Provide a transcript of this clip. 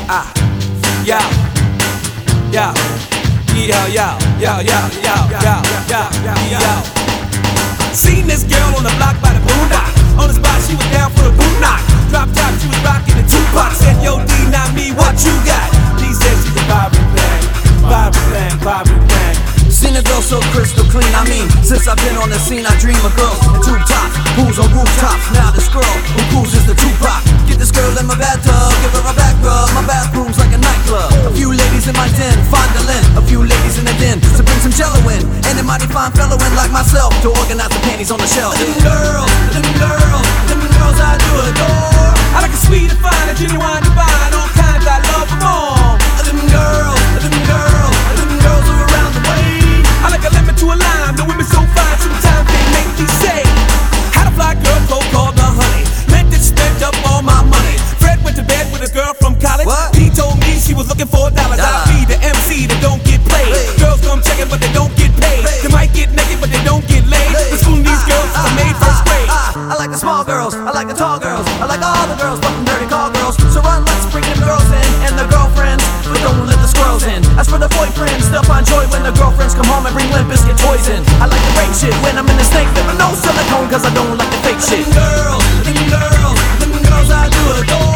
Yo, yo, yo, yo, yo, yo, yo, yo, yo, yo. Seen this girl on the block by the boondock. On the spot, she was down for the boot knock. Drop top, she was rocking the Tupac. Said, yo, D, not me, what you got? D said she's a vibrant thing, vibrant thing, vibrant thing. Seen a girl so crystal clean, I mean, since I've been on the scene, I dream of girls in tube tops, who's on rooftops. Now this girl who cruises the Tupac. Get this girl in my bathtub, give her a back rub. My bathroom's like a nightclub. A few ladies in my den, fondling. A few ladies in the den to bring some jello in. And a mighty fine fellow in like myself to organize the panties on the shelf. Them girls I do adore. I like a sweet and fine, a genuine divine. All kinds I love them all. Them girls are around the way. I like a lemon to a lime. The women so fine, sometimes they make me say, had a fly girl called the honey. Meant to spend up all my money. Fred went to bed with a girl from college. What? He told me she was looking for $1. I be the MC that don't get played. Girls come checking but they don't get paid. They might get naked but they don't get laid. The school these girls is made first grade. I like the small girls, I like the tall girls, I like all the girls but them dirty call girls. So run, let's bring them girls in and the girlfriends, but don't let the squirrels in. As for the boyfriends, they'll find joy when the girlfriends come home and bring Limp Bizkit toys in. I like the fake shit when I'm in the snake, there are no silicone cause I don't like the fake shit. Them girls I do adore.